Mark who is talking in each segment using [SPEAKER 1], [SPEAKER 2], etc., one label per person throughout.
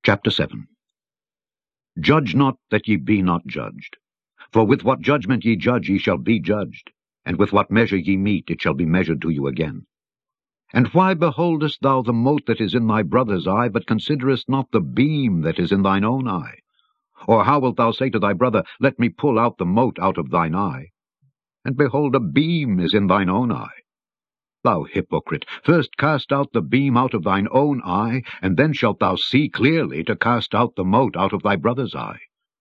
[SPEAKER 1] Chapter 7. Judge not that ye be not judged. For with what judgment ye judge ye shall be judged, and with what measure ye mete it shall be measured to you again. And why beholdest thou the mote that is in thy brother's eye, but considerest not the beam that is in thine own eye? Or how wilt thou say to thy brother, Let me pull out the mote out of thine eye? And behold, a beam is in thine own eye. Thou hypocrite, first cast out the beam out of thine own eye, and then shalt thou see clearly to cast out the mote out of thy brother's eye.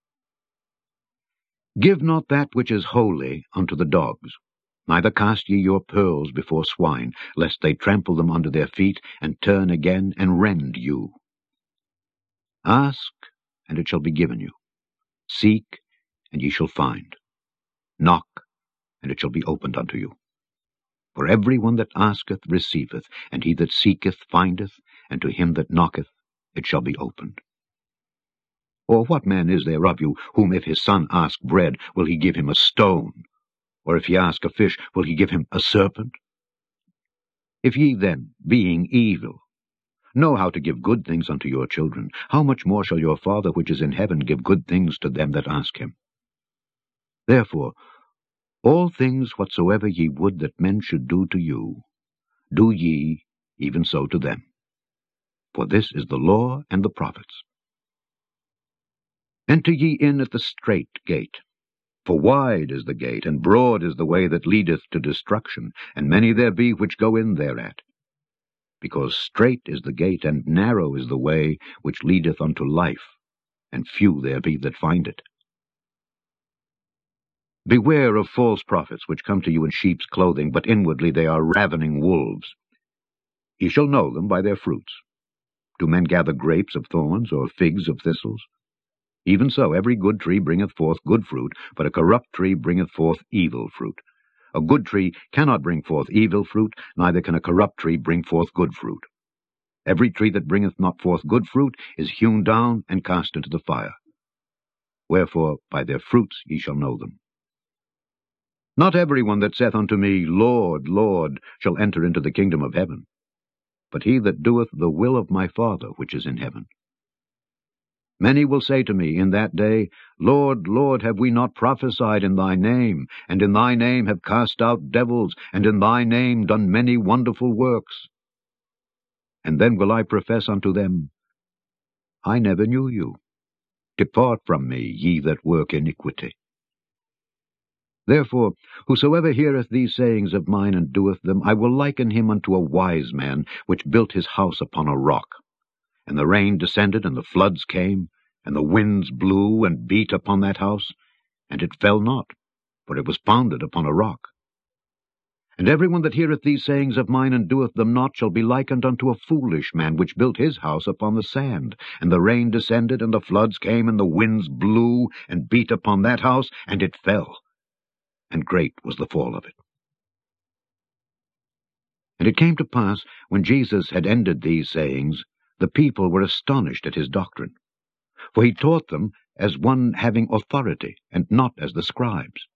[SPEAKER 1] Give not that which is holy unto the dogs, neither cast ye your pearls before swine, lest they trample them under their feet, and turn again and rend you. Ask, and it shall be given you. Seek, and ye shall find. Knock, and it shall be opened unto you. For every one that asketh receiveth, and he that seeketh findeth, and to him that knocketh it shall be opened. Or what man is there of you, whom if his son ask bread, will he give him a stone? Or if he ask a fish, will he give him a serpent? If ye then, being evil, know how to give good things unto your children, how much more shall your Father which is in heaven give good things to them that ask him? Therefore, all things whatsoever ye would that men should do to you, do ye even so to them. For this is the law and the prophets. Enter ye in at the strait gate. For wide is the gate, and broad is the way that leadeth to destruction, and many there be which go in thereat. Because strait is the gate, and narrow is the way which leadeth unto life, and few there be that find it. Beware of false prophets, which come to you in sheep's clothing, but inwardly they are ravening wolves. Ye shall know them by their fruits. Do men gather grapes of thorns, or figs of thistles? Even so every good tree bringeth forth good fruit, but a corrupt tree bringeth forth evil fruit. A good tree cannot bring forth evil fruit, neither can a corrupt tree bring forth good fruit. Every tree that bringeth not forth good fruit is hewn down and cast into the fire. Wherefore by their fruits ye shall know them. Not every one that saith unto me, Lord, Lord, shall enter into the kingdom of heaven, but he that doeth the will of my Father which is in heaven. Many will say to me in that day, Lord, Lord, have we not prophesied in thy name, and in thy name have cast out devils, and in thy name done many wonderful works? And then will I profess unto them, I never knew you. Depart from me, ye that work iniquity. Therefore, whosoever heareth these sayings of mine and doeth them, I will liken him unto a wise man, which built his house upon a rock. And the rain descended, and the floods came, and the winds blew and beat upon that house, and it fell not, for it was founded upon a rock. And every one that heareth these sayings of mine and doeth them not shall be likened unto a foolish man, which built his house upon the sand. And the rain descended, and the floods came, and the winds blew and beat upon that house, and it fell. And great was the fall of it. And it came to pass, when Jesus had ended these sayings, the people were astonished at his doctrine. For he taught them as one having authority, and not as the scribes.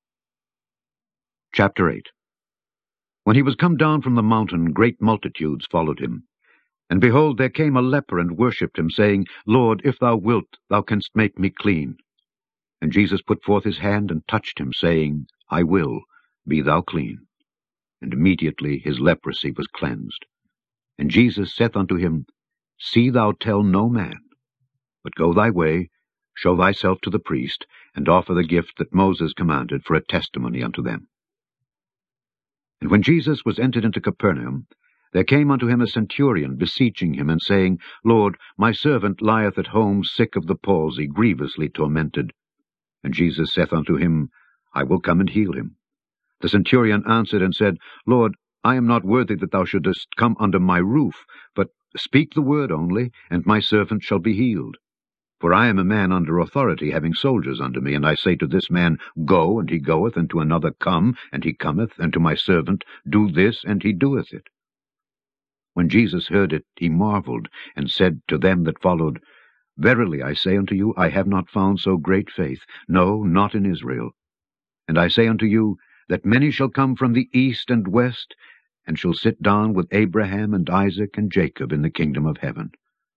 [SPEAKER 1] Chapter 8. When he was come down from the mountain, great multitudes followed him. And behold, there came a leper and worshipped him, saying, Lord, if thou wilt, thou canst make me clean. And Jesus put forth his hand and touched him, saying, I will, be thou clean. And immediately his leprosy was cleansed. And Jesus saith unto him, See thou tell no man, but go thy way, show thyself to the priest, and offer the gift that Moses commanded for a testimony unto them. And when Jesus was entered into Capernaum, there came unto him a centurion, beseeching him, and saying, Lord, my servant lieth at home sick of the palsy, grievously tormented. And Jesus saith unto him, I will come and heal him. The centurion answered and said, Lord, I am not worthy that thou shouldest come under my roof, but speak the word only, and my servant shall be healed. For I am a man under authority, having soldiers under me, and I say to this man, Go, and he goeth, and to another, Come, and he cometh, and to my servant, Do this, and he doeth it. When Jesus heard it, he marveled, and said to them that followed, Verily I say unto you, I have not found so great faith, no, not in Israel. And I say unto you, that many shall come from the east and west, and shall sit down with Abraham and Isaac and Jacob in the kingdom of heaven.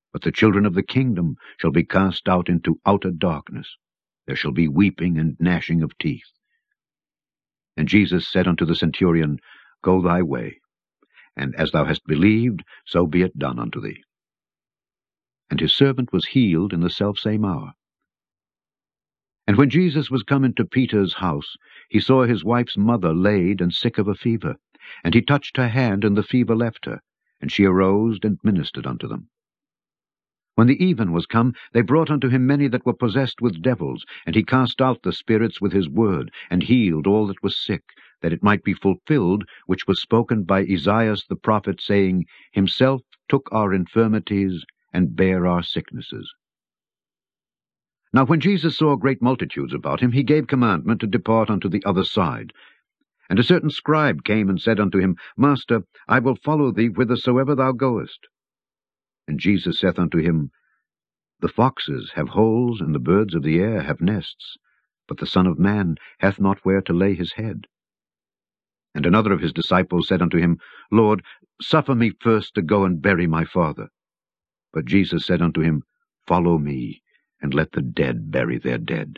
[SPEAKER 1] But the children of the kingdom shall be cast out into outer darkness. There shall be weeping and gnashing of teeth. And Jesus said unto the centurion, Go thy way, and as thou hast believed, so be it done unto thee. And his servant was healed in the selfsame hour. And when Jesus was come into Peter's house, he saw his wife's mother laid and sick of a fever. And he touched her hand, and the fever left her, and she arose and ministered unto them. When the even was come, they brought unto him many that were possessed with devils, and he cast out the spirits with his word, and healed all that was sick, that it might be fulfilled, which was spoken by Esaias the prophet, saying, Himself took our infirmities, and bare our sicknesses. Now when Jesus saw great multitudes about him, he gave commandment to depart unto the other side. And a certain scribe came and said unto him, Master, I will follow thee whithersoever thou goest. And Jesus saith unto him, The foxes have holes, and the birds of the air have nests, but the Son of Man hath not where to lay his head. And another of his disciples said unto him, Lord, suffer me first to go and bury my father. But Jesus said unto him, Follow me, and let the dead bury their dead.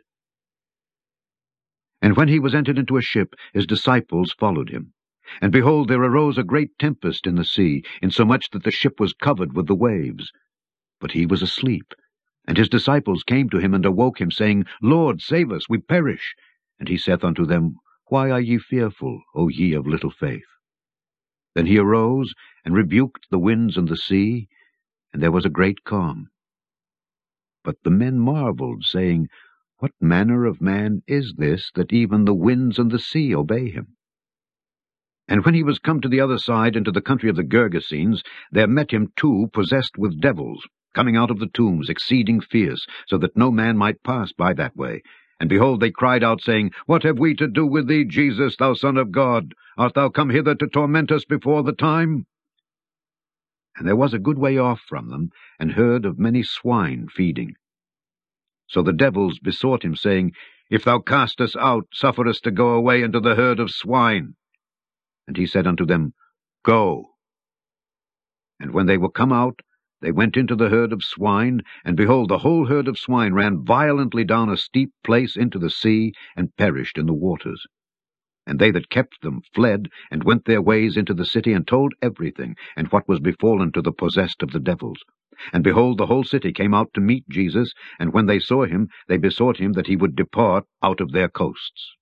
[SPEAKER 1] And when he was entered into a ship, his disciples followed him. And behold, there arose a great tempest in the sea, insomuch that the ship was covered with the waves. But he was asleep. And his disciples came to him and awoke him, saying, Lord, save us, we perish. And he saith unto them, Why are ye fearful, O ye of little faith? Then he arose, and rebuked the winds and the sea, and there was a great calm. But the men marveled, saying, What manner of man is this, that even the winds and the sea obey him? And when he was come to the other side, into the country of the Gergesenes, there met him two possessed with devils, coming out of the tombs, exceeding fierce, so that no man might pass by that way. And behold, they cried out, saying, What have we to do with thee, Jesus, thou Son of God? Art thou come hither to torment us before the time? And there was a good way off from them an herd of many swine feeding. So the devils besought him, saying, If thou cast us out, suffer us to go away into the herd of swine. And he said unto them, Go. And when they were come out, they went into the herd of swine, and behold, the whole herd of swine ran violently down a steep place into the sea, and perished in the waters. And they that kept them fled, and went their ways into the city, and told everything, and what was befallen to the possessed of the devils. And behold, the whole city came out to meet Jesus, and when they saw him, they besought him that he would depart out of their coasts.